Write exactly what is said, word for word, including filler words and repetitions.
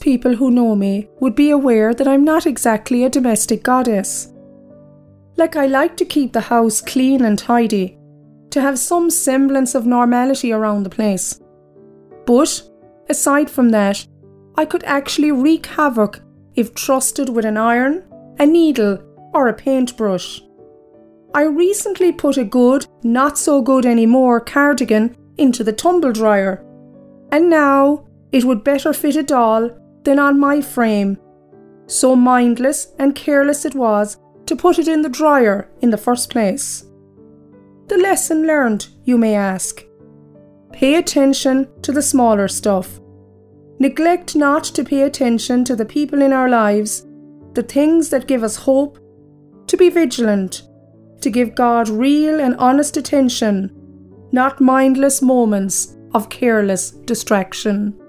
people who know me would be aware that I'm not exactly a domestic goddess. Like, I like to keep the house clean and tidy, to have some semblance of normality around the place. But, aside from that, I could actually wreak havoc if trusted with an iron, a needle, or a paintbrush. I recently put a good, not so good anymore cardigan into the tumble dryer, and now it would better fit a doll than on my frame. So mindless and careless it was to put it in the dryer in the first place. The lesson learned, you may ask. Pay attention to the smaller stuff. Neglect not to pay attention to the people in our lives, the things that give us hope, to be vigilant, to give God real and honest attention, not mindless moments of careless distraction.